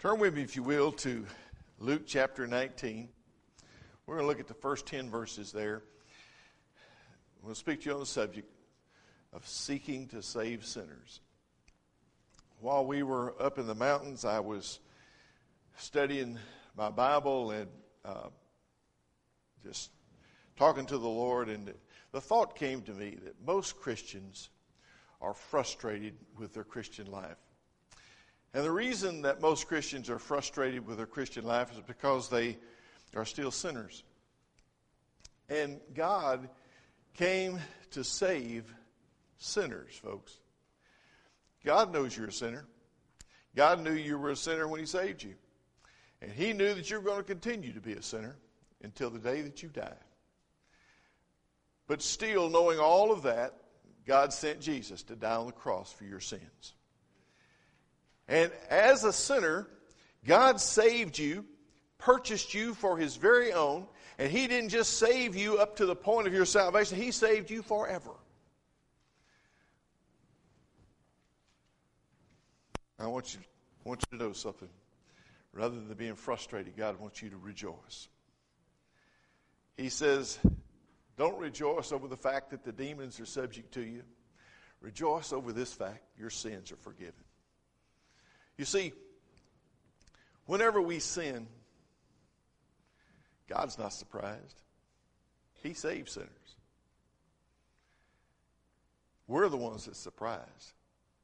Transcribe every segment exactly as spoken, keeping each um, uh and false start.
Turn with me, if you will, to Luke chapter nineteen. We're going to look at the first ten verses there. We'll speak to you on the subject of seeking to save sinners. While we were up in the mountains, I was studying my Bible and uh, just talking to the Lord, and the thought came to me that most Christians are frustrated with their Christian life. And the reason that most Christians are frustrated with their Christian life is because they are still sinners. And God came to save sinners, folks. God knows you're a sinner. God knew you were a sinner when He saved you. And He knew that you were going to continue to be a sinner until the day that you die. But still, knowing all of that, God sent Jesus to die on the cross for your sins. And as a sinner, God saved you, purchased you for His very own, and He didn't just save you up to the point of your salvation, He saved you forever. I want you, I want you to know something. Rather than being frustrated, God wants you to rejoice. He says, don't rejoice over the fact that the demons are subject to you. Rejoice over this fact, your sins are forgiven. You see, whenever we sin, God's not surprised. He saves sinners. We're the ones that's surprised.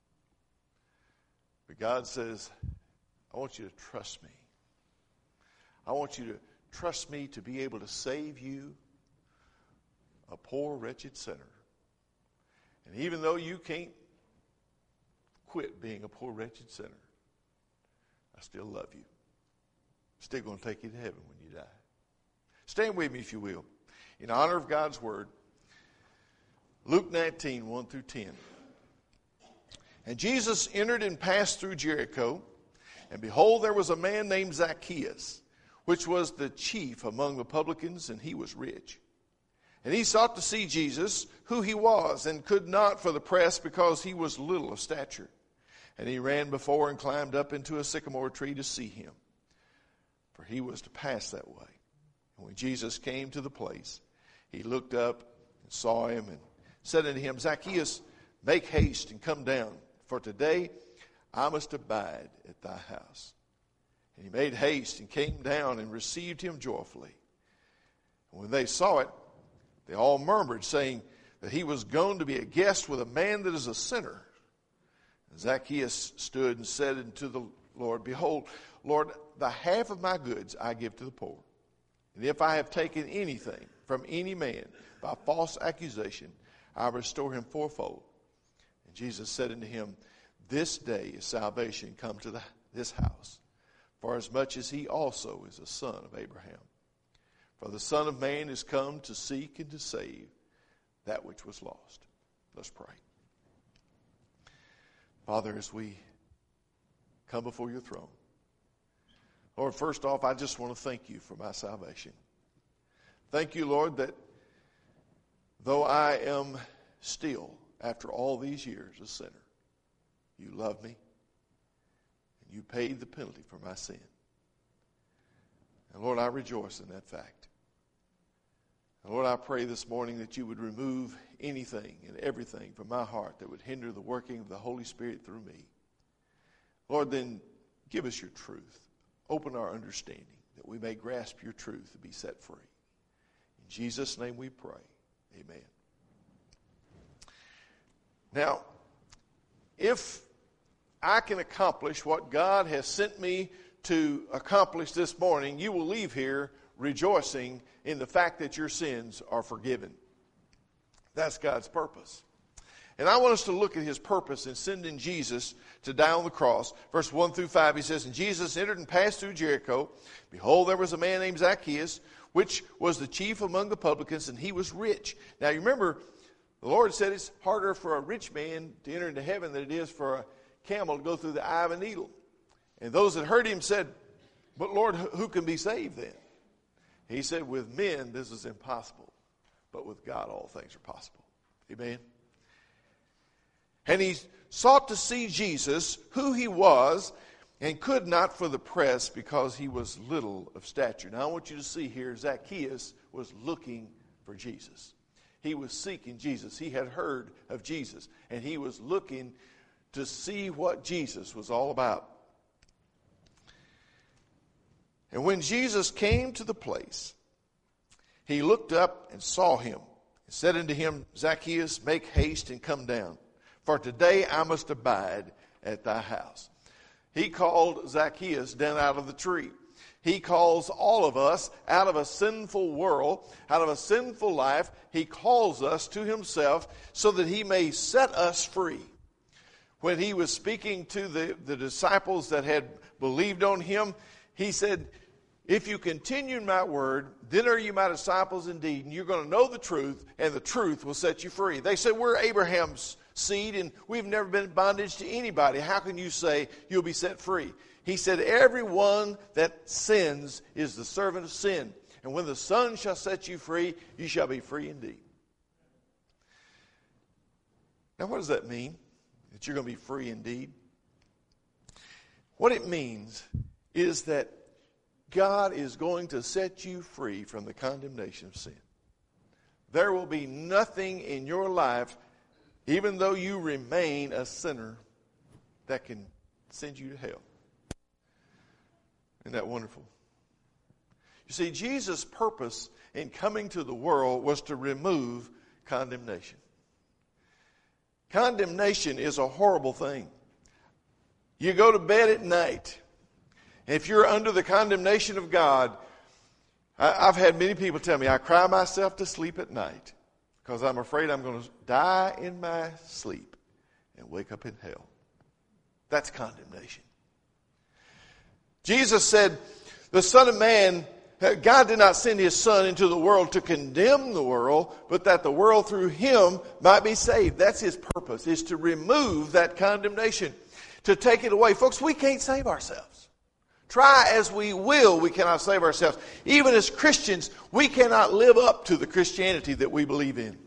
But God says, I want you to trust me. I want you to trust me to be able to save you, a poor, wretched sinner. And even though you can't quit being a poor, wretched sinner, I still love you. Still going to take you to heaven when you die. Stand with me, if you will, in honor of God's word. Luke nineteen, one through ten. And Jesus entered and passed through Jericho, and behold, there was a man named Zacchaeus, which was the chief among the publicans, and he was rich. And he sought to see Jesus, who he was, and could not for the press, because he was little of stature. And he ran before and climbed up into a sycamore tree to see him, for he was to pass that way. And when Jesus came to the place, he looked up and saw him and said unto him, Zacchaeus, make haste and come down, for today I must abide at thy house. And he made haste and came down and received him joyfully. And when they saw it, they all murmured, saying that he was gone to be a guest with a man that is a sinner. And Zacchaeus stood and said unto the Lord, Behold, Lord, the half of my goods I give to the poor. And if I have taken anything from any man by false accusation, I restore him fourfold. And Jesus said unto him, This day is salvation come to the, this house, for as much as he also is a son of Abraham. For the Son of Man is come to seek and to save that which was lost. Let's pray. Father, as we come before your throne, Lord, first off, I just want to thank you for my salvation. Thank you, Lord, that though I am still, after all these years, a sinner, you love me, and you paid the penalty for my sin. And Lord, I rejoice in that fact. And Lord, I pray this morning that you would remove anything and everything from my heart that would hinder the working of the Holy Spirit through me. Lord, then give us your truth. Open our understanding that we may grasp your truth and be set free. In Jesus' name we pray. Amen. Now, if I can accomplish what God has sent me to accomplish this morning, you will leave here rejoicing in the fact that your sins are forgiven. That's God's purpose. And I want us to look at his purpose in sending Jesus to die on the cross. Verse one through five, he says, And Jesus entered and passed through Jericho. Behold, there was a man named Zacchaeus, which was the chief among the publicans, and he was rich. Now, you remember, the Lord said it's harder for a rich man to enter into heaven than it is for a camel to go through the eye of a needle. And those that heard him said, But Lord, who can be saved then? He said, with men this is impossible, but with God all things are possible. Amen. And he sought to see Jesus, who he was, and could not for the press, because he was little of stature. Now I want you to see here, Zacchaeus was looking for Jesus. He was seeking Jesus. He had heard of Jesus, and he was looking to see what Jesus was all about. And when Jesus came to the place, he looked up and saw him, and said unto him, Zacchaeus, make haste and come down, for today I must abide at thy house. He called Zacchaeus down out of the tree. He calls all of us out of a sinful world, out of a sinful life. He calls us to himself so that he may set us free. When he was speaking to the, the disciples that had believed on him, he said, if you continue in my word, then are you my disciples indeed, and you're going to know the truth, and the truth will set you free. They said, we're Abraham's seed, and we've never been in bondage to anybody. How can you say you'll be set free? He said, everyone that sins is the servant of sin. And when the Son shall set you free, you shall be free indeed. Now, what does that mean? That you're going to be free indeed? What it means is that God is going to set you free from the condemnation of sin. There will be nothing in your life, even though you remain a sinner, that can send you to hell. Isn't that wonderful? You see, Jesus' purpose in coming to the world was to remove condemnation. Condemnation is a horrible thing. You go to bed at night, and if you're under the condemnation of God, I've had many people tell me, I cry myself to sleep at night because I'm afraid I'm going to die in my sleep and wake up in hell. That's condemnation. Jesus said, the Son of Man, God did not send his Son into the world to condemn the world, but that the world through him might be saved. That's his purpose, is to remove that condemnation, to take it away. Folks, we can't save ourselves. Try as we will, we cannot save ourselves. Even as Christians, we cannot live up to the Christianity that we believe in.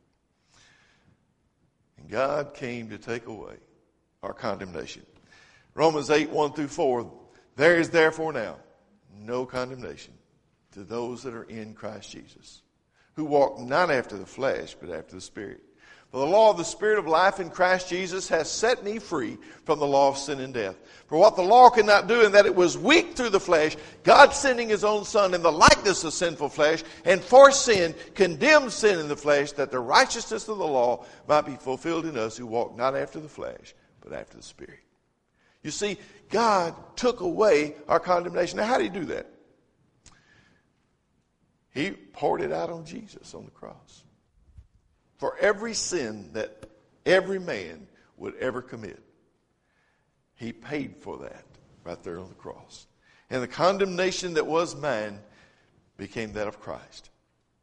And God came to take away our condemnation. Romans eight, one through four, there is therefore now no condemnation to those that are in Christ Jesus, who walk not after the flesh, but after the Spirit. For the law of the Spirit of life in Christ Jesus has set me free from the law of sin and death. For what the law could not do, in that it was weak through the flesh, God sending his own Son in the likeness of sinful flesh, and for sin condemned sin in the flesh, that the righteousness of the law might be fulfilled in us who walk not after the flesh, but after the Spirit. You see, God took away our condemnation. Now, how did he do that? He poured it out on Jesus on the cross. For every sin that every man would ever commit, he paid for that right there on the cross. And the condemnation that was mine became that of Christ.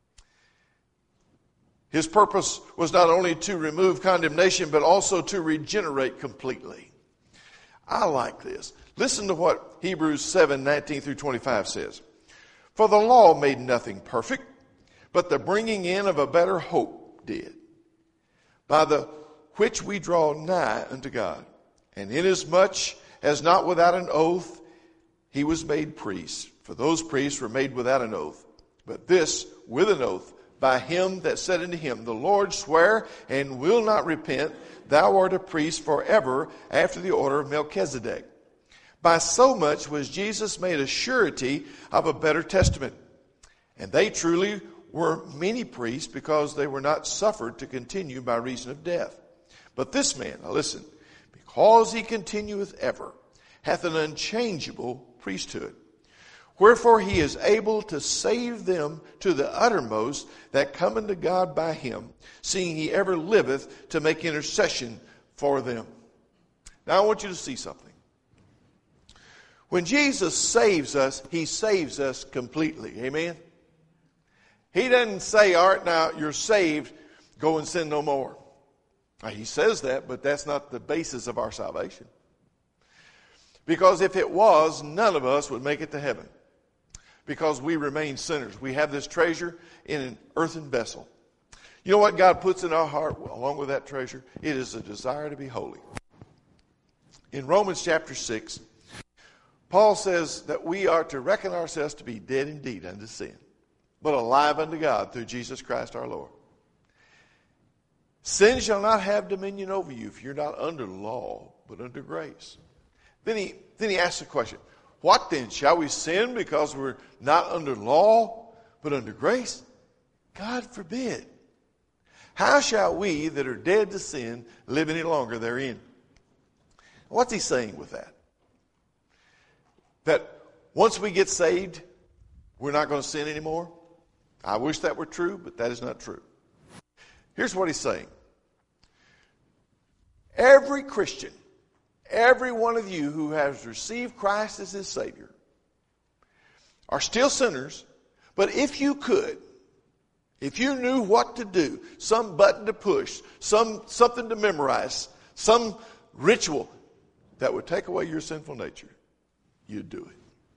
His purpose was not only to remove condemnation, but also to regenerate completely. I like this. Listen to what Hebrews seven, nineteen through twenty-five says. For the law made nothing perfect, but the bringing in of a better hope did, by the which we draw nigh unto God. And inasmuch as not without an oath he was made priest, for those priests were made without an oath, but this with an oath, by him that said unto him, the Lord sware and will not repent, thou art a priest forever after the order of Melchizedek. By so much was Jesus made a surety of a better testament. And they truly were many priests, because they were not suffered to continue by reason of death. But this man, now listen, because he continueth ever, hath an unchangeable priesthood. Wherefore he is able to save them to the uttermost that come unto God by him, seeing he ever liveth to make intercession for them. Now I want you to see something. When Jesus saves us, he saves us completely. Amen? He doesn't say, all right, now you're saved, go and sin no more. Now, he says that, but that's not the basis of our salvation. Because if it was, none of us would make it to heaven. Because we remain sinners. We have this treasure in an earthen vessel. You know what God puts in our heart along with that treasure? It is a desire to be holy. In Romans chapter six, Paul says that we are to reckon ourselves to be dead indeed unto sin, but alive unto God through Jesus Christ our Lord. Sin shall not have dominion over you if you're not under law, but under grace. Then he, then he asks the question, what then? Shall we sin because we're not under law, but under grace? God forbid. How shall we that are dead to sin live any longer therein? What's he saying with that? That once we get saved, we're not going to sin anymore? I wish that were true, but that is not true. Here's what he's saying. Every Christian, every one of you who has received Christ as his Savior, are still sinners, but if you could, if you knew what to do, some button to push, some something to memorize, some ritual that would take away your sinful nature, you'd do it.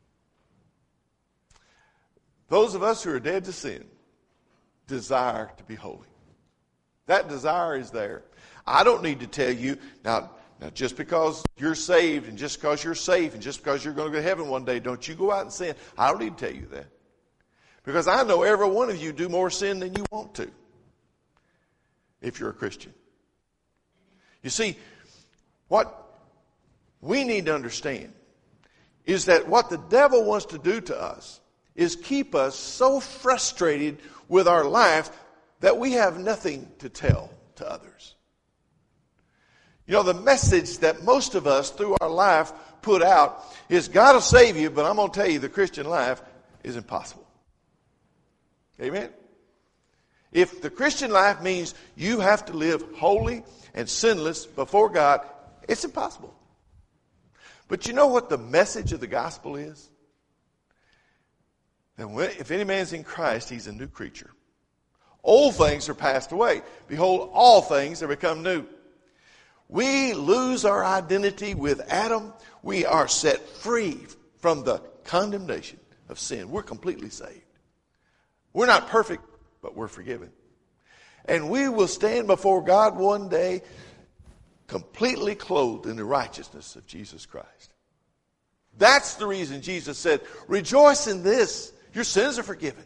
Those of us who are dead to sin desire to be holy. That desire is there. I don't need to tell you, now, now just because you're saved and just because you're safe and just because you're going to go to heaven one day, don't you go out and sin. I don't need to tell you that. Because I know every one of you do more sin than you want to if you're a Christian. You see, what we need to understand is that what the devil wants to do to us is keep us so frustrated with our life that we have nothing to tell to others. You know, the message that most of us through our life put out is God will save you, but I'm going to tell you the Christian life is impossible. Amen? If the Christian life means you have to live holy and sinless before God, it's impossible. But you know what the message of the gospel is? That if any man's in Christ, he's a new creature. Old things are passed away. Behold, all things have become new. We lose our identity with Adam. We are set free from the condemnation of sin. We're completely saved. We're not perfect, but we're forgiven. And we will stand before God one day completely clothed in the righteousness of Jesus Christ. That's the reason Jesus said, rejoice in this. Your sins are forgiven.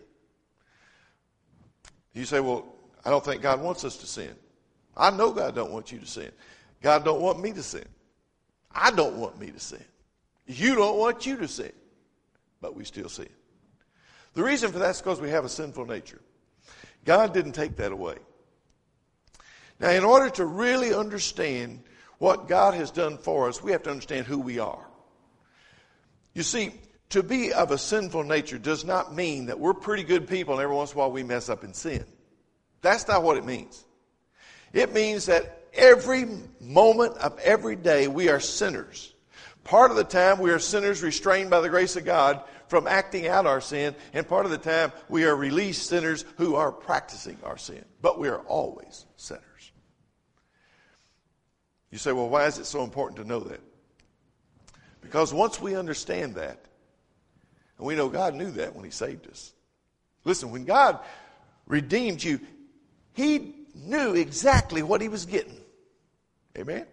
You say, well, I don't think God wants us to sin. I know God don't want you to sin. God don't want me to sin. I don't want me to sin. You don't want you to sin. But we still sin. The reason for that is because we have a sinful nature. God didn't take that away. Now, in order to really understand what God has done for us, we have to understand who we are. You see, to be of a sinful nature does not mean that we're pretty good people and every once in a while we mess up and sin. That's not what it means. It means that every moment of every day we are sinners. Part of the time we are sinners restrained by the grace of God from acting out our sin, and part of the time we are released sinners who are practicing our sin. But we are always sinners. You say, well, why is it so important to know that? Because once we understand that, and we know God knew that when he saved us. Listen, when God redeemed you, he knew exactly what he was getting. Amen?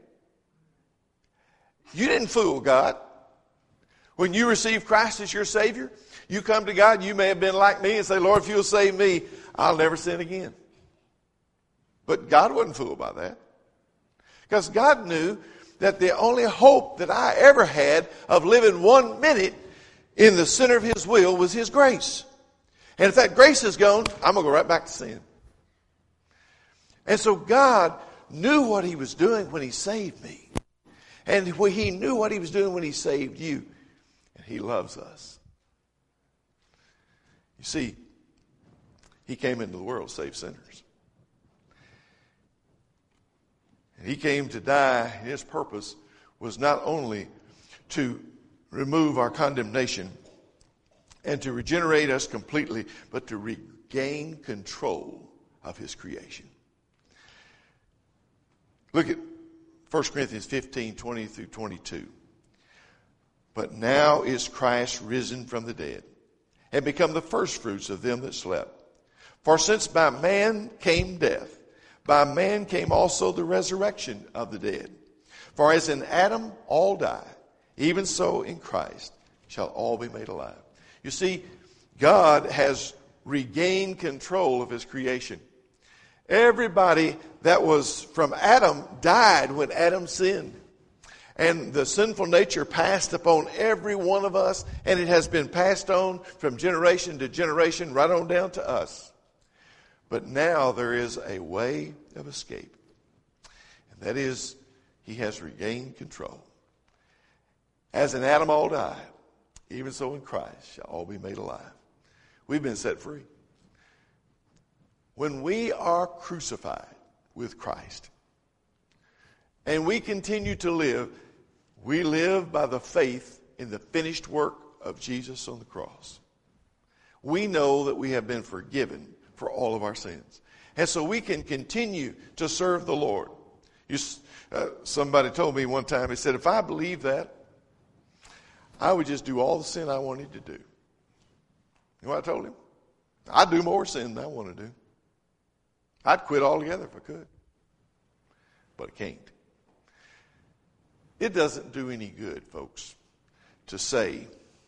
You didn't fool God. When you receive Christ as your Savior, you come to God, you may have been like me and say, Lord, if you'll save me, I'll never sin again. But God wasn't fooled by that. Because God knew that the only hope that I ever had of living one minute in the center of his will was his grace. And if that grace is gone, I'm going to go right back to sin. And so God knew what he was doing when he saved me. And he knew what he was doing when he saved you. And he loves us. You see, he came into the world to save sinners. And he came to die, and his purpose was not only to remove our condemnation and to regenerate us completely, but to regain control of his creation. Look at First Corinthians fifteen, twenty through twenty-two. But now is Christ risen from the dead and become the firstfruits of them that slept. For since by man came death, by man came also the resurrection of the dead. For as in Adam all die, even so in Christ shall all be made alive. You see, God has regained control of his creation. Everybody that was from Adam died when Adam sinned. And the sinful nature passed upon every one of us, and it has been passed on from generation to generation, right on down to us. But now there is a way of escape. And that is, he has regained control. As in Adam all died, even so in Christ shall all be made alive. We've been set free. When we are crucified with Christ, and we continue to live, we live by the faith in the finished work of Jesus on the cross. We know that we have been forgiven for all of our sins. And so we can continue to serve the Lord. You, uh, somebody told me one time, he said, if I believed that, I would just do all the sin I wanted to do. You know what I told him? I'd do more sin than I want to do. I'd quit altogether if I could. But I can't. It doesn't do any good, folks, to say,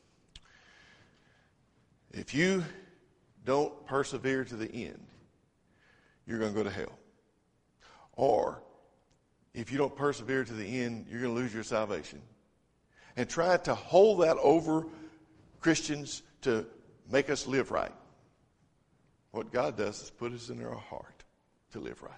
if you don't persevere to the end, you're going to go to hell. Or, if you don't persevere to the end, you're going to lose your salvation. And try to hold that over Christians to make us live right. What God does is put us in our heart to live right.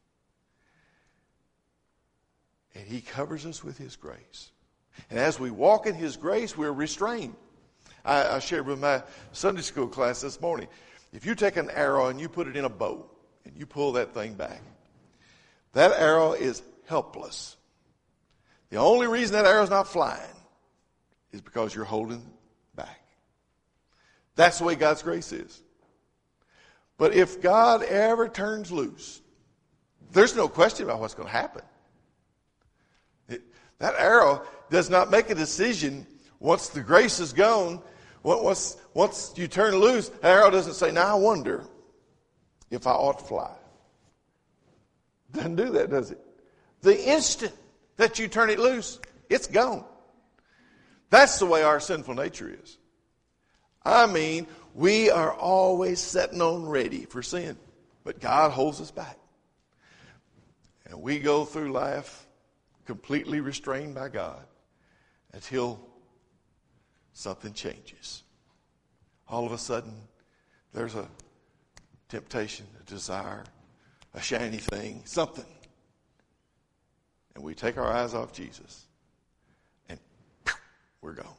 And he covers us with his grace. And as we walk in his grace, we're restrained. I, I shared with my Sunday school class this morning. If you take an arrow and you put it in a bow and you pull that thing back, that arrow is helpless. The only reason that arrow's not flying is because you're holding back. That's the way God's grace is. But if God ever turns loose, there's no question about what's going to happen. It, that arrow does not make a decision once the grace is gone. Once, once you turn loose, the arrow doesn't say, now I wonder if I ought to fly. Doesn't do that, does it? The instant that you turn it loose, it's gone. That's the way our sinful nature is. I mean, we are always sitting on ready for sin, but God holds us back. And we go through life completely restrained by God until something changes. All of a sudden, there's a temptation, a desire, a shiny thing, something. And we take our eyes off Jesus, and we're gone.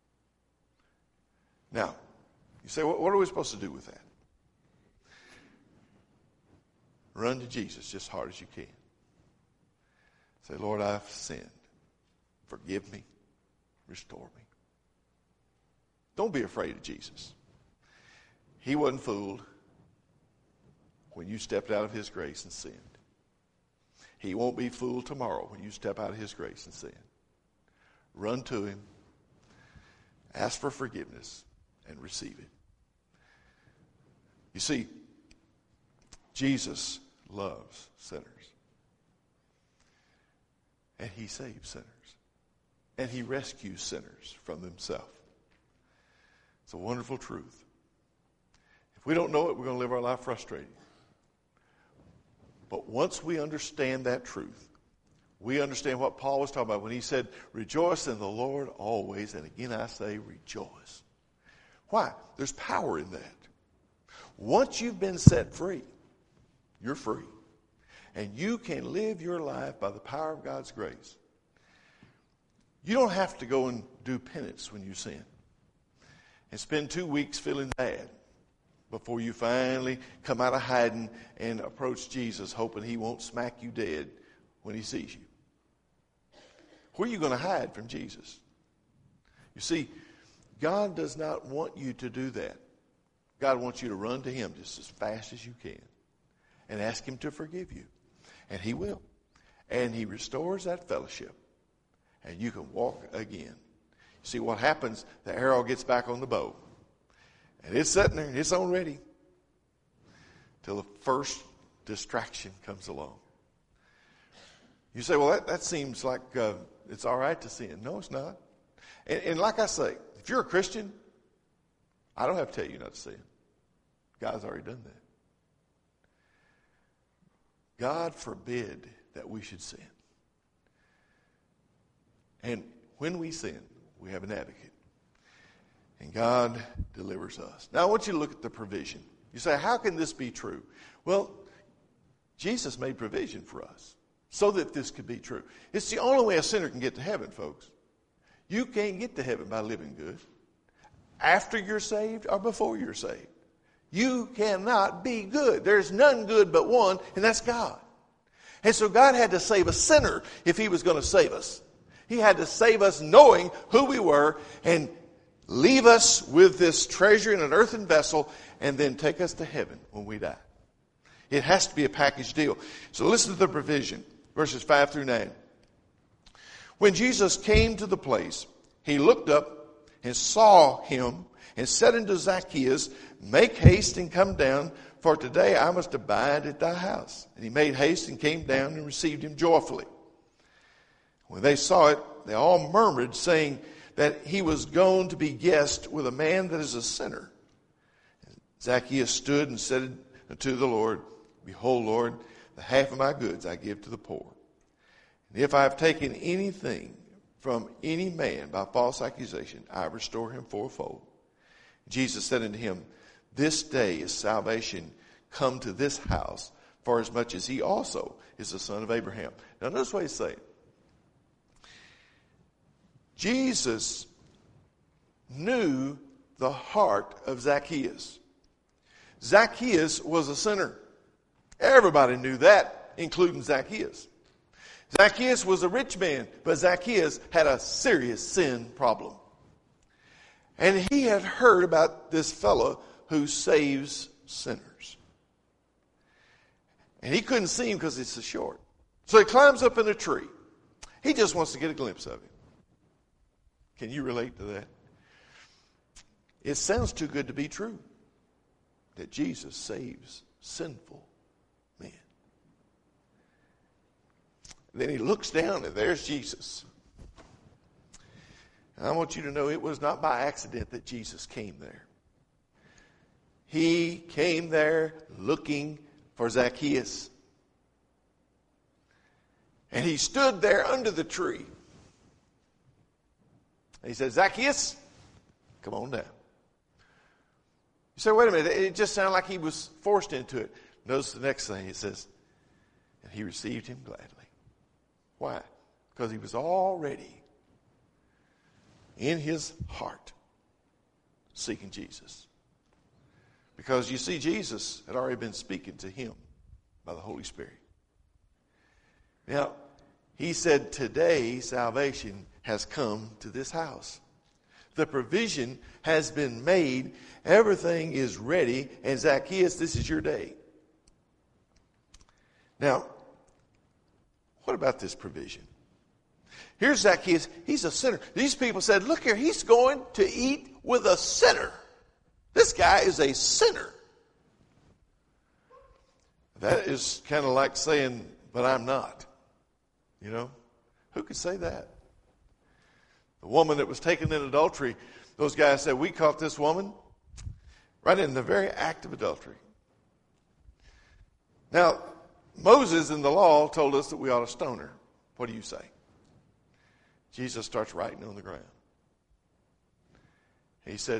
Now, you say, what are we supposed to do with that? Run to Jesus just as hard as you can. Say, Lord, I've sinned. Forgive me. Restore me. Don't be afraid of Jesus. He wasn't fooled when you stepped out of his grace and sinned. He won't be fooled tomorrow when you step out of his grace and sin. Run to him. Ask for forgiveness and receive it. You see, Jesus loves sinners. And he saves sinners. And he rescues sinners from themselves. It's a wonderful truth. If we don't know it, we're going to live our life frustrated. But once we understand that truth, we understand what Paul was talking about when he said, rejoice in the Lord always. And again I say, rejoice. Why? There's power in that. Once you've been set free, you're free. And you can live your life by the power of God's grace. You don't have to go and do penance when you sin and spend two weeks feeling bad before you finally come out of hiding and approach Jesus, hoping he won't smack you dead when he sees you. Where are you going to hide from Jesus? You see, God does not want you to do that. God wants you to run to him just as fast as you can and ask him to forgive you. And he will. And he restores that fellowship. And you can walk again. See what happens? The arrow gets back on the bow. And it's sitting there. It's on ready. Till the first distraction comes along. You say, well, that, that seems like uh, it's all right to sin. No, it's not. And, and like I say, If you're a Christian, I don't have to tell you not to sin. God's already done that. God forbid that we should sin. And when we sin, we have an advocate. And God delivers us. Now I want you to look at the provision. You say, how can this be true? Well, Jesus made provision for us so that this could be true. It's the only way a sinner can get to heaven, folks. You can't get to heaven by living good. After you're saved or before you're saved. You cannot be good. There's none good but one, and that's God. And so God had to save a sinner if he was going to save us. He had to save us knowing who we were and leave us with this treasure in an earthen vessel and then take us to heaven when we die. It has to be a package deal. So listen to the provision, verses five through nine. When Jesus came to the place, he looked up and saw him and said unto Zacchaeus, make haste and come down, for today I must abide at thy house. And he made haste and came down and received him joyfully. When they saw it, they all murmured, saying that he was gone to be guest with a man that is a sinner. Zacchaeus stood and said unto the Lord, behold, Lord, the half of my goods I give to the poor. And if I have taken anything from any man by false accusation, I restore him fourfold. Jesus said unto him, this day is salvation come to this house, for as much as he also is the son of Abraham. Now notice what he's saying. Jesus knew the heart of Zacchaeus. Zacchaeus was a sinner. Everybody knew that, including Zacchaeus. Zacchaeus was a rich man, but Zacchaeus had a serious sin problem. And he had heard about this fellow who saves sinners. And he couldn't see him because it's so short. So he climbs up in a tree. He just wants to get a glimpse of him. Can you relate to that? It sounds too good to be true that Jesus saves sinful men. Then he looks down and there's Jesus. And I want you to know it was not by accident that Jesus came there. He came there looking for Zacchaeus. And he stood there under the tree. And he said, Zacchaeus, come on down. You say, wait a minute, it just sounded like he was forced into it. Notice the next thing, it says, and he received him gladly. Why? Because he was already in his heart seeking Jesus. Because you see, Jesus had already been speaking to him by the Holy Spirit. Now, he said, today salvation has come to this house. The provision has been made. Everything is ready. And Zacchaeus, this is your day. Now, what about this provision? Here's Zacchaeus. He's a sinner. These people said, look here, he's going to eat with a sinner. This guy is a sinner. That is kind of like saying, but I'm not. You know, who could say that? The woman that was taken in adultery, those guys said, we caught this woman right in the very act of adultery. Now, Moses in the law told us that we ought to stone her. What do you say? Jesus starts writing on the ground. He said,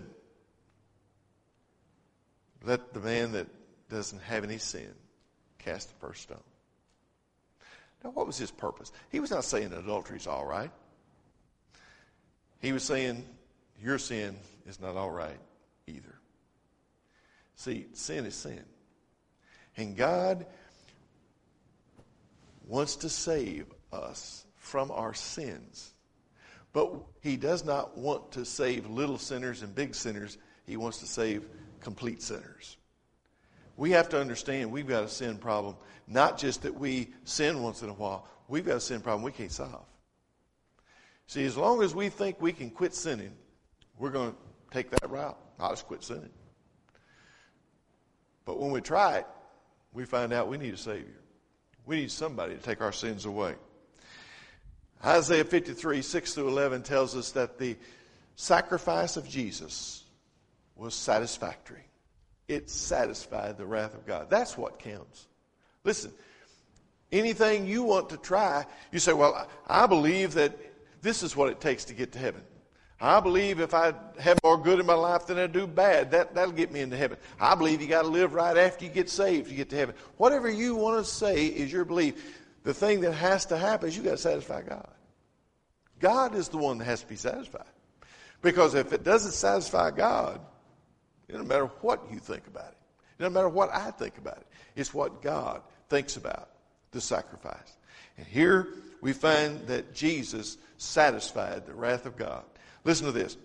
let the man that doesn't have any sin cast the first stone. Now, what was his purpose? He was not saying adultery is all right. He was saying your sin is not all right either. See, sin is sin. And God wants to save us from our sins. But he does not want to save little sinners and big sinners. He wants to save complete sinners. We have to understand we've got a sin problem. Not just that we sin once in a while. We've got a sin problem we can't solve. See, as long as we think we can quit sinning, we're going to take that route. I'll just quit sinning. But when we try it, we find out we need a Savior. We need somebody to take our sins away. Isaiah fifty-three, six through eleven tells us that the sacrifice of Jesus was satisfactory. It satisfied the wrath of God. That's what counts. Listen, anything you want to try, you say, well, I believe that this is what it takes to get to heaven. I believe if I have more good in my life than I do bad, that, that'll get me into heaven. I believe you got to live right after you get saved to get to heaven. Whatever you want to say is your belief. The thing that has to happen is you got to satisfy God. God is the one that has to be satisfied. Because if it doesn't satisfy God, it doesn't matter what you think about it. It doesn't matter what I think about it. It's what God thinks about the sacrifice. And here we find that Jesus satisfied the wrath of God. Listen to this.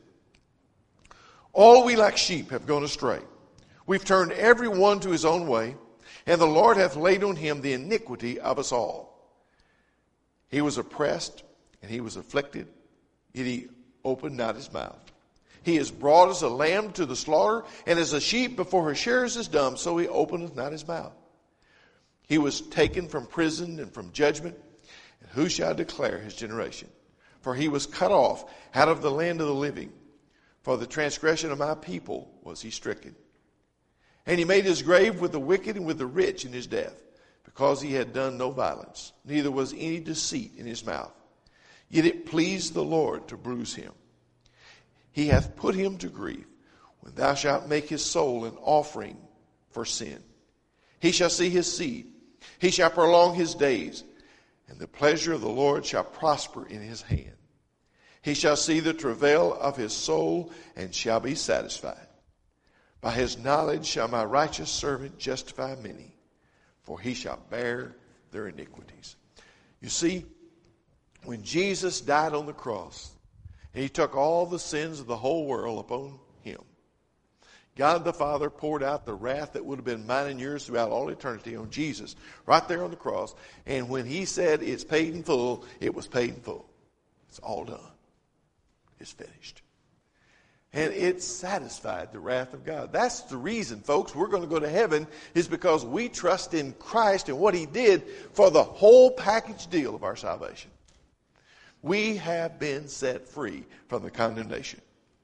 All we like sheep have gone astray. We've turned every one to his own way, and the Lord hath laid on him the iniquity of us all. He was oppressed, and he was afflicted, yet he opened not his mouth. He is brought as a lamb to the slaughter, and as a sheep before her shearers is dumb, so he openeth not his mouth. He was taken from prison and from judgment, and who shall declare his generation? For he was cut off out of the land of the living. For the transgression of my people was he stricken. And he made his grave with the wicked and with the rich in his death, because he had done no violence, neither was any deceit in his mouth. Yet it pleased the Lord to bruise him. He hath put him to grief, when thou shalt make his soul an offering for sin. He shall see his seed. He shall prolong his days, and the pleasure of the Lord shall prosper in his hand. He shall see the travail of his soul, and shall be satisfied. By his knowledge shall my righteous servant justify many, for he shall bear their iniquities. You see, when Jesus died on the cross, and he took all the sins of the whole world upon him, God the Father poured out the wrath that would have been mine and yours throughout all eternity on Jesus, right there on the cross. And when he said it's paid in full, it was paid in full. It's all done. It's finished. And it satisfied the wrath of God. That's the reason, folks, we're going to go to heaven, is because we trust in Christ and what he did for the whole package deal of our salvation. We have been set free from the condemnation.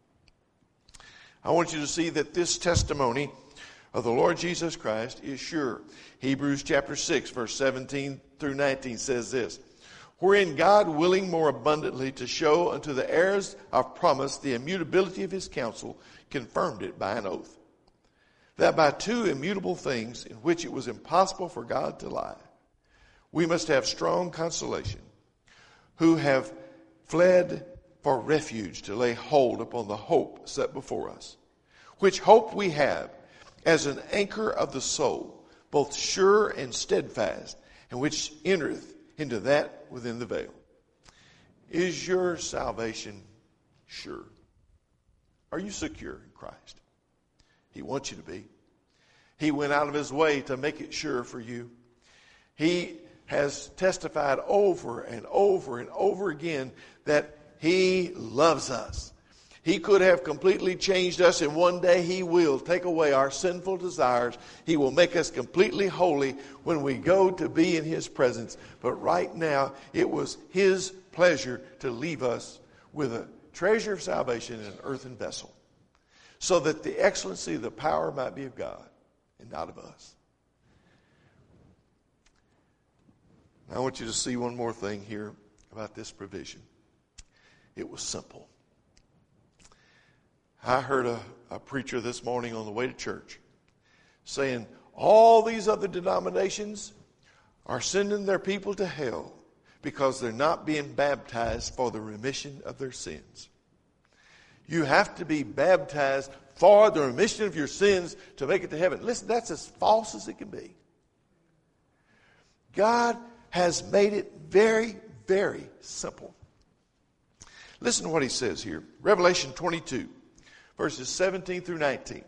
I want you to see that this testimony of the Lord Jesus Christ is sure. Hebrews chapter six, verse seventeen through nineteen says this. Wherein God, willing more abundantly to show unto the heirs of promise the immutability of his counsel, confirmed it by an oath, that by two immutable things in which it was impossible for God to lie, we must have strong consolation, who have fled for refuge to lay hold upon the hope set before us, which hope we have as an anchor of the soul, both sure and steadfast, and which entereth into that within the veil. Is your salvation sure? Are you secure in Christ? He wants you to be. He went out of his way to make it sure for you. He has testified over and over and over again that he loves us. He could have completely changed us, and one day he will take away our sinful desires. He will make us completely holy when we go to be in his presence. But right now, it was his pleasure to leave us with a treasure of salvation in an earthen vessel, so that the excellency of the power might be of God and not of us. I want you to see one more thing here about this provision. It was simple. I heard a, a preacher this morning on the way to church saying all these other denominations are sending their people to hell because they're not being baptized for the remission of their sins. You have to be baptized for the remission of your sins to make it to heaven. Listen, that's as false as it can be. God has made it very, very simple. Listen to what he says here. Revelation twenty-two, verses seventeen through nineteen.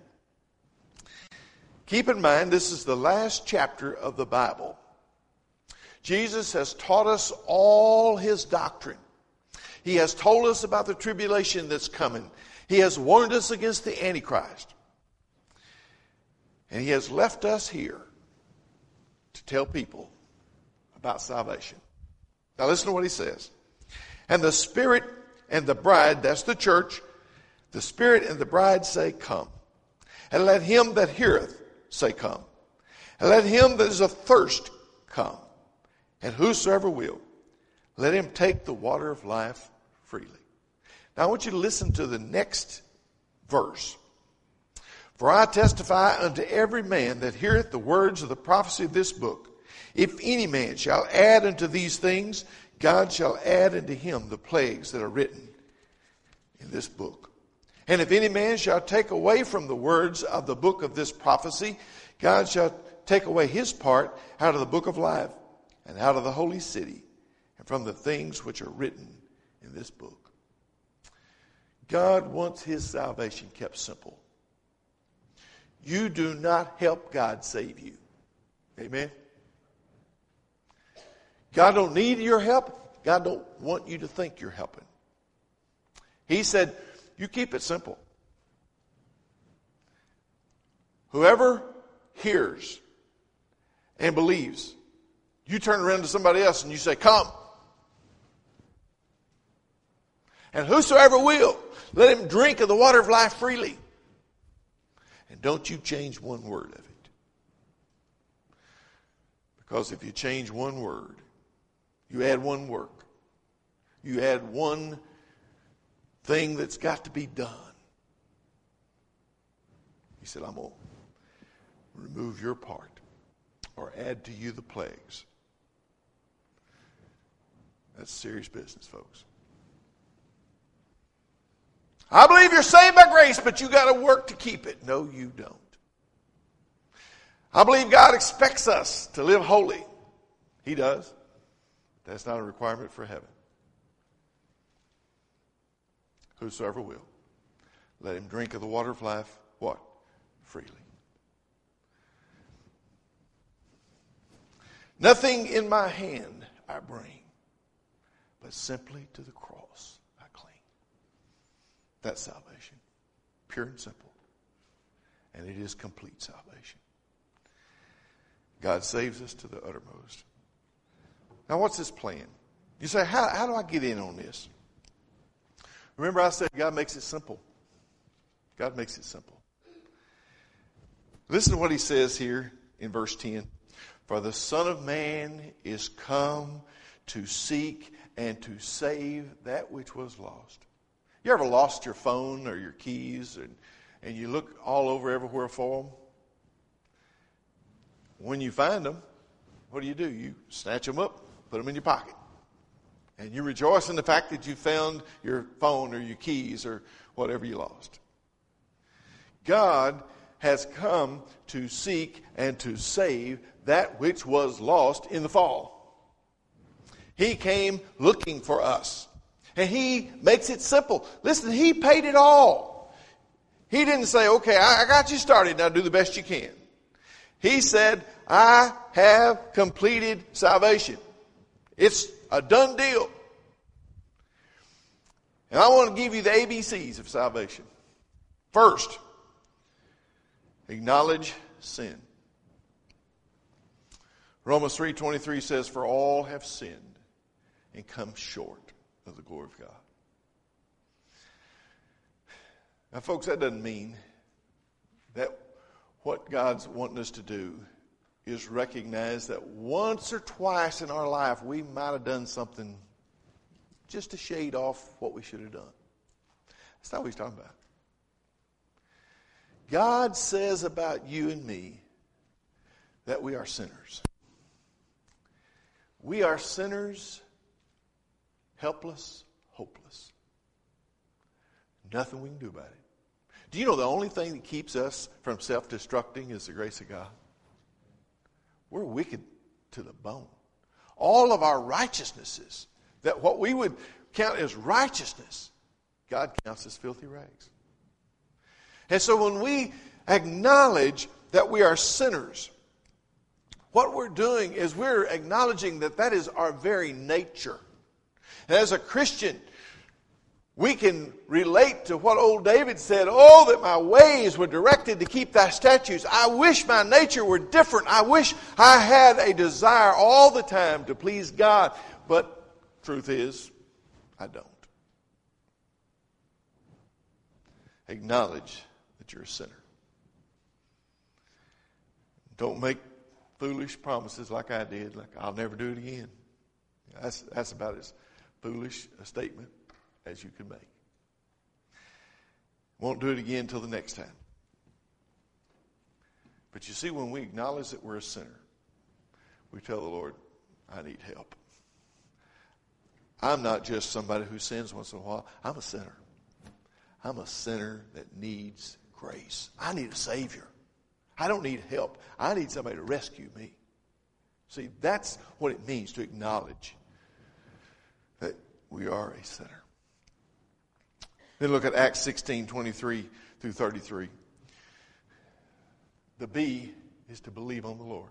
Keep in mind, this is the last chapter of the Bible. Jesus has taught us all his doctrine. He has told us about the tribulation that's coming. He has warned us against the Antichrist. And he has left us here to tell people about salvation. Now listen to what he says. And the Spirit and the bride, that's the church, The Spirit and the bride say, Come. And let him that heareth say, Come. And let him that is athirst come. And whosoever will, let him take the water of life freely. Now I want you to listen to the next verse. For I testify unto every man that heareth the words of the prophecy of this book, if any man shall add unto these things, God shall add unto him the plagues that are written in this book. And if any man shall take away from the words of the book of this prophecy, God shall take away his part out of the book of life and out of the holy city and from the things which are written in this book. God wants his salvation kept simple. You do not help God save you. Amen? God don't need your help. God don't want you to think you're helping. He said, you keep it simple. Whoever hears and believes, you turn around to somebody else and you say, Come. And whosoever will, let him drink of the water of life freely. And don't you change one word of it. Because if you change one word, you add one work, you add one thing that's got to be done. He said, I'm going to remove your part or add to you the plagues. That's serious business, folks. I believe you're saved by grace, but you got to work to keep it. No, you don't. I believe God expects us to live holy. He does. That's not a requirement for heaven. Whosoever will, let him drink of the water of life, what? Freely. Nothing in my hand I bring, but simply to the cross I cling. That's salvation. Pure and simple. And it is complete salvation. God saves us to the uttermost. Now, what's his plan? You say, how, how do I get in on this? Remember I said God makes it simple. God makes it simple. Listen to what he says here in verse ten. For the Son of Man is come to seek and to save that which was lost. You ever lost your phone or your keys and, and you look all over everywhere for them? When you find them, what do you do? You snatch them up, put them in your pocket. And you rejoice in the fact that you found your phone or your keys or whatever you lost. God has come to seek and to save that which was lost in the fall. He came looking for us. And he makes it simple. Listen, he paid it all. He didn't say, okay, I got you started, now do the best you can. He said, I have completed salvation. It's a done deal. And I want to give you the A B Cs of salvation. First, acknowledge sin. Romans three twenty-three says, for all have sinned and come short of the glory of God. Now, folks, that doesn't mean that what God's wanting us to do is recognize that once or twice in our life we might have done something just to shade off what we should have done. That's not what he's talking about. God says about you and me that we are sinners. We are sinners, helpless, hopeless. Nothing we can do about it. Do you know the only thing that keeps us from self-destructing is the grace of God? We're wicked to the bone. All of our righteousnesses, that what we would count as righteousness, God counts as filthy rags. And so when we acknowledge that we are sinners, what we're doing is we're acknowledging that that is our very nature. And as a Christian, we can relate to what old David said, oh, that my ways were directed to keep thy statutes. I wish my nature were different. I wish I had a desire all the time to please God. But truth is, I don't. Acknowledge that you're a sinner. Don't make foolish promises like I did, like I'll never do it again. That's, that's about as foolish a statement as you can make. Won't do it again until the next time. But you see, when we acknowledge that we're a sinner, we tell the Lord, I need help. I'm not just somebody who sins once in a while. I'm a sinner. I'm a sinner that needs grace. I need a Savior. I don't need help. I need somebody to rescue me. See, that's what it means to acknowledge that we are a sinner. Then look at Acts sixteen, twenty-three through thirty-three. The B is to believe on the Lord.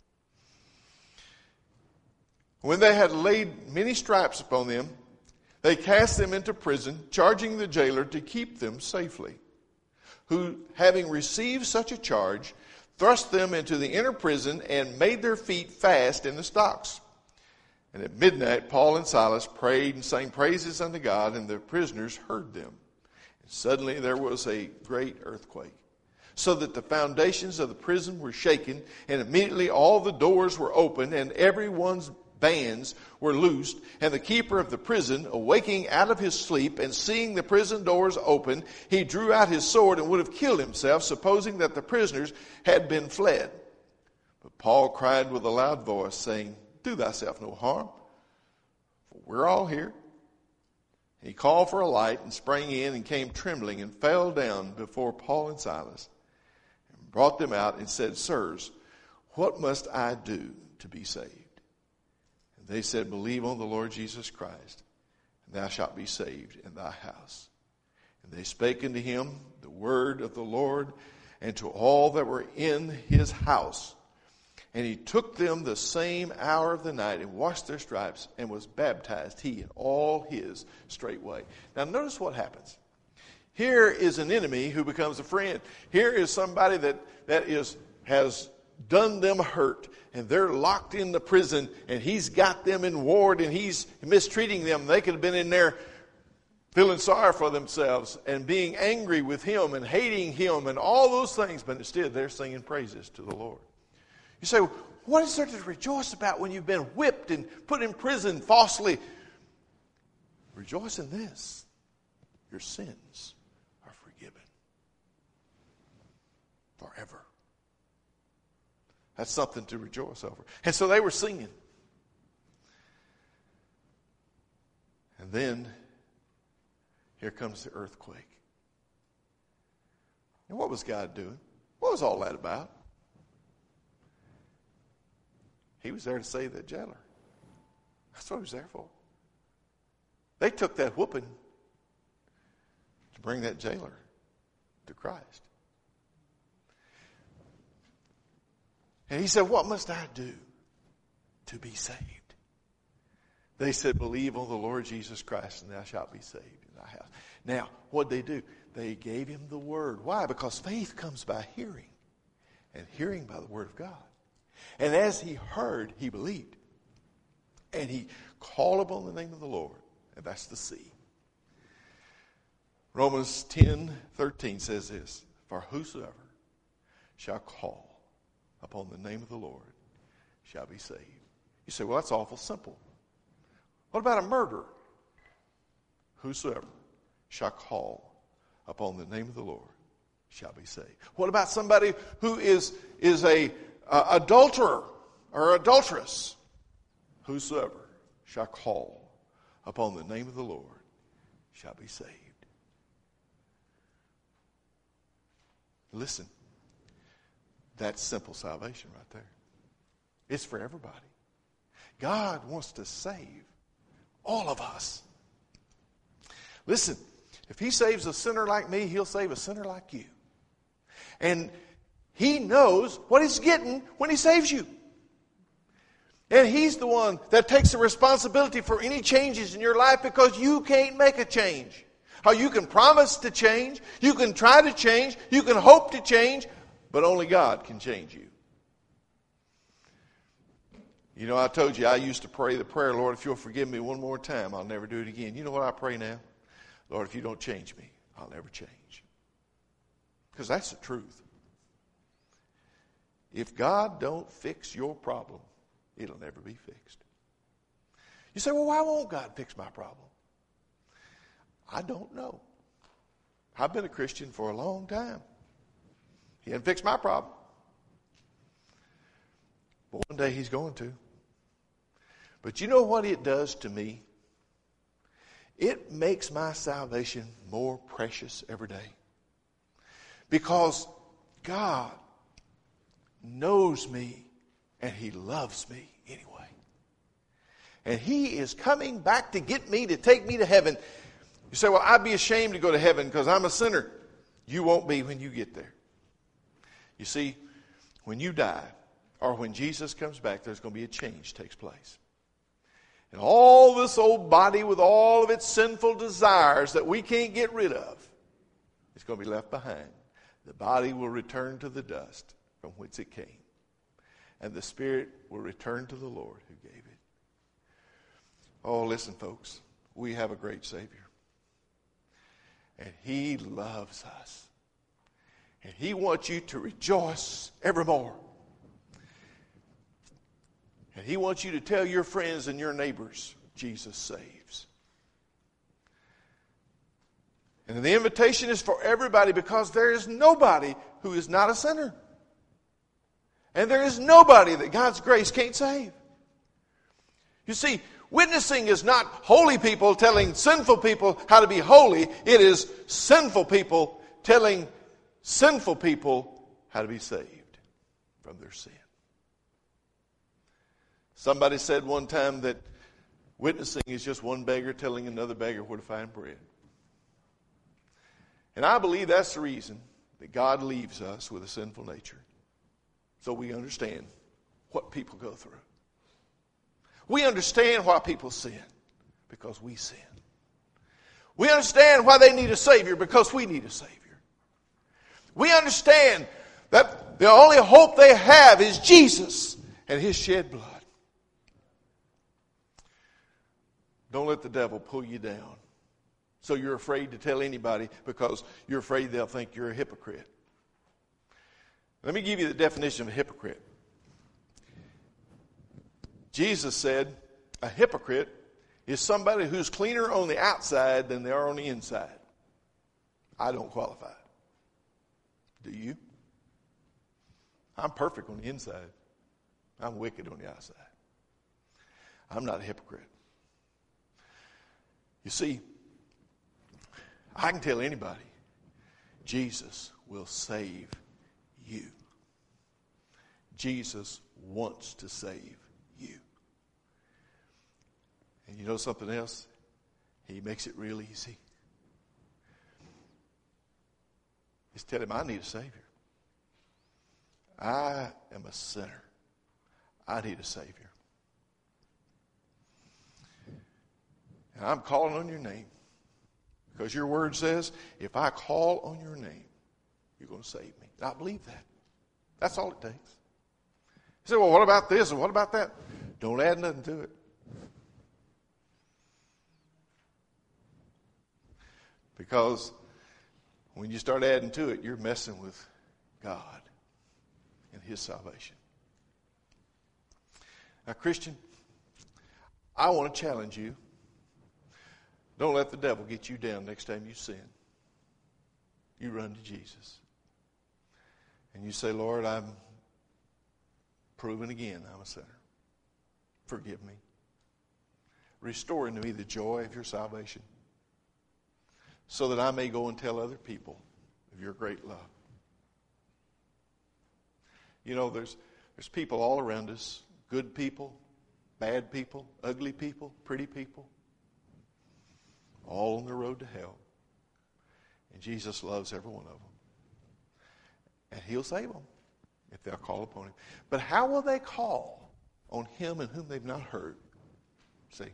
When they had laid many stripes upon them, they cast them into prison, charging the jailer to keep them safely, who, having received such a charge, thrust them into the inner prison and made their feet fast in the stocks. And at midnight, Paul and Silas prayed and sang praises unto God, and the prisoners heard them. And suddenly there was a great earthquake, so that the foundations of the prison were shaken, and immediately all the doors were opened, and everyone's bands were loosed. And the keeper of the prison, awaking out of his sleep and seeing the prison doors open, he drew out his sword and would have killed himself, supposing that the prisoners had been fled. But Paul cried with a loud voice, saying, Do thyself no harm, for we're all here. And he called for a light and sprang in and came trembling and fell down before Paul and Silas, and brought them out and said, Sirs, what must I do to be saved? They said, Believe on the Lord Jesus Christ, and thou shalt be saved in thy house. And they spake unto him the word of the Lord, and to all that were in his house. And he took them the same hour of the night, and washed their stripes, and was baptized, he and all his straightway. Now notice what happens. Here is an enemy who becomes a friend. Here is somebody that, that is has done them hurt, and they're locked in the prison, and he's got them in ward, and he's mistreating them. They could have been in there feeling sorry for themselves and being angry with him and hating him and all those things, but instead they're singing praises to the Lord. You say, what is there to rejoice about when you've been whipped and put in prison falsely? Rejoice in this. Your sins are forgiven forever. That's something to rejoice over. And so they were singing. And then here comes the earthquake. And what was God doing? What was all that about? He was there to save that jailer. That's what he was there for. They took that whooping to bring that jailer to Christ. And he said, what must I do to be saved? They said, believe on the Lord Jesus Christ, and thou shalt be saved in thy house. Now, what did they do? They gave him the word. Why? Because faith comes by hearing, and hearing by the word of God. And as he heard, he believed. And he called upon the name of the Lord, and that's the seed. Romans ten thirteen says this, for whosoever shall call upon the name of the Lord shall be saved. You say, well, that's awful simple. What about a murderer? Whosoever shall call upon the name of the Lord shall be saved. What about somebody who is, is a uh, adulterer or adulteress? Whosoever shall call upon the name of the Lord shall be saved. Listen. That's simple salvation right there. It's for everybody. God wants to save all of us. Listen, if he saves a sinner like me, he'll save a sinner like you. And he knows what he's getting when he saves you. And he's the one that takes the responsibility for any changes in your life, because you can't make a change. How you can promise to change, you can try to change, you can hope to change, but only God can change you. You know, I told you I used to pray the prayer, Lord, if you'll forgive me one more time, I'll never do it again. You know what I pray now? Lord, if you don't change me, I'll never change. Because that's the truth. If God don't fix your problem, it'll never be fixed. You say, well, why won't God fix my problem? I don't know. I've been a Christian for a long time. He hasn't fixed my problem. But one day he's going to. But you know what it does to me? It makes my salvation more precious every day. Because God knows me and he loves me anyway. And he is coming back to get me, to take me to heaven. You say, well, I'd be ashamed to go to heaven because I'm a sinner. You won't be when you get there. You see, when you die, or when Jesus comes back, there's going to be a change takes place. And all this old body with all of its sinful desires that we can't get rid of, it's going to be left behind. The body will return to the dust from whence it came. And the spirit will return to the Lord who gave it. Oh, listen, folks. We have a great Savior. And he loves us. And he wants you to rejoice evermore. And he wants you to tell your friends and your neighbors, Jesus saves. And the invitation is for everybody, because there is nobody who is not a sinner. And there is nobody that God's grace can't save. You see, witnessing is not holy people telling sinful people how to be holy. It is sinful people telling sinful people how to be saved from their sin. Somebody said one time that witnessing is just one beggar telling another beggar where to find bread. And I believe that's the reason that God leaves us with a sinful nature. So we understand what people go through. We understand why people sin, because we sin. We understand why they need a Savior, because we need a Savior. We understand that the only hope they have is Jesus and his shed blood. Don't let the devil pull you down so you're afraid to tell anybody because you're afraid they'll think you're a hypocrite. Let me give you the definition of a hypocrite. Jesus said a hypocrite is somebody who's cleaner on the outside than they are on the inside. I don't qualify. Do you? I'm perfect on the inside. I'm wicked on the outside. I'm not a hypocrite. You see, I can tell anybody, Jesus will save you. Jesus wants to save you. And you know something else? He makes it real easy. Just tell him, I need a Savior. I am a sinner. I need a Savior. And I'm calling on your name. Because your word says, if I call on your name, you're going to save me. And I believe that. That's all it takes. You say, well, what about this and what about that? Don't add nothing to it. Because when you start adding to it, you're messing with God and his salvation. Now, Christian, I want to challenge you. Don't let the devil get you down next time you sin. You run to Jesus. And you say, Lord, I'm proven again I'm a sinner. Forgive me. Restore into me the joy of your salvation, so that I may go and tell other people of your great love. You know, there's there's people all around us, good people, bad people, ugly people, pretty people, all on the road to hell. And Jesus loves every one of them. And he'll save them if they'll call upon him. But how will they call on him in whom they've not heard? See?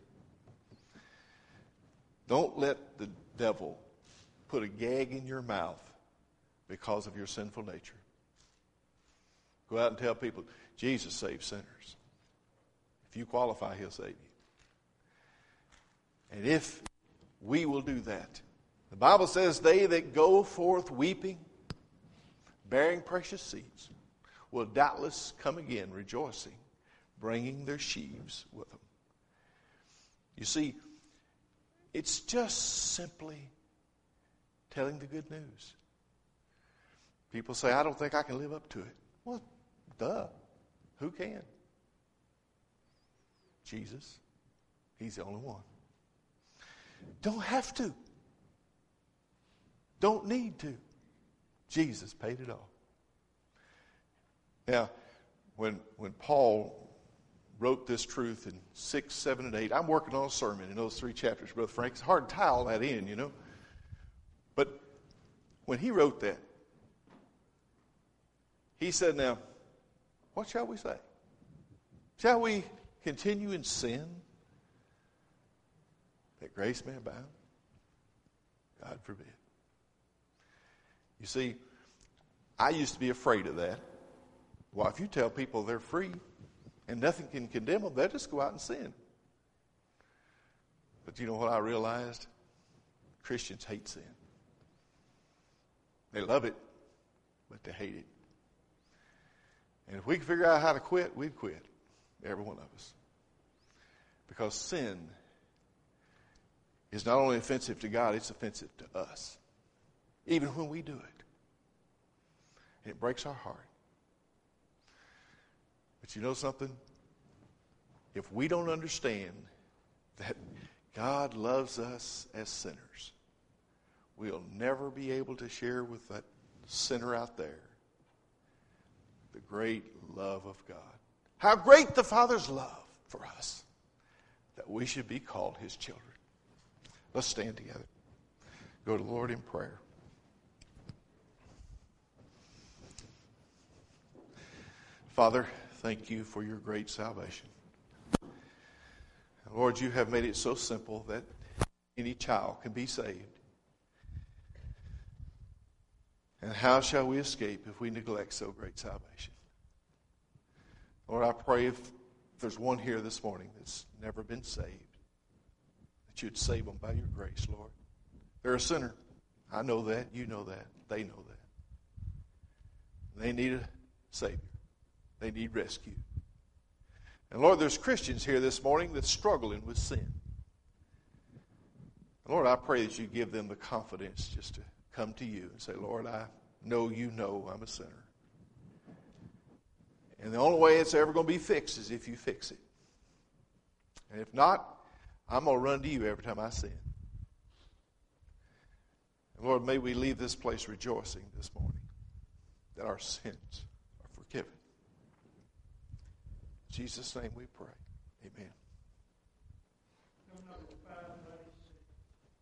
Don't let the devil put a gag in your mouth because of your sinful nature. Go out and tell people, Jesus saves sinners. If you qualify, he'll save you. And if we will do that, the Bible says, they that go forth weeping bearing precious seeds, will doubtless come again rejoicing, bringing their sheaves with them. You see, it's just simply telling the good news. People say, I don't think I can live up to it. Well, duh. Who can? Jesus. He's the only one. Don't have to. Don't need to. Jesus paid it all. Now, when when Paul wrote this truth in six, seven, and eight, I'm working on a sermon in those three chapters, Brother Frank. It's hard to tie all that in, you know. But when he wrote that, he said, now, what shall we say? Shall we continue in sin that grace may abound? God forbid. You see, I used to be afraid of that. Well, if you tell people they're free and nothing can condemn them, they'll just go out and sin. But you know what I realized? Christians hate sin. They love it, but they hate it. And if we could figure out how to quit, we'd quit. Every one of us. Because sin is not only offensive to God, it's offensive to us. Even when we do it. And it breaks our heart. But you know something? If we don't understand that God loves us as sinners, we'll never be able to share with that sinner out there the great love of God. How great the Father's love for us, that we should be called His children. Let's stand together. Go to the Lord in prayer. Father, thank you for your great salvation. Lord, you have made it so simple that any child can be saved. And how shall we escape if we neglect so great salvation? Lord, I pray if there's one here this morning that's never been saved, that you'd save them by your grace, Lord. They're a sinner. I know that. You know that. They know that. They need a Savior. They need rescue. And Lord, there's Christians here this morning that's struggling with sin. And Lord, I pray that you give them the confidence just to come to you and say, Lord, I know you know I'm a sinner. And the only way it's ever going to be fixed is if you fix it. And if not, I'm going to run to you every time I sin. And Lord, may we leave this place rejoicing this morning that our sins are forgiven. In Jesus' name we pray. Amen.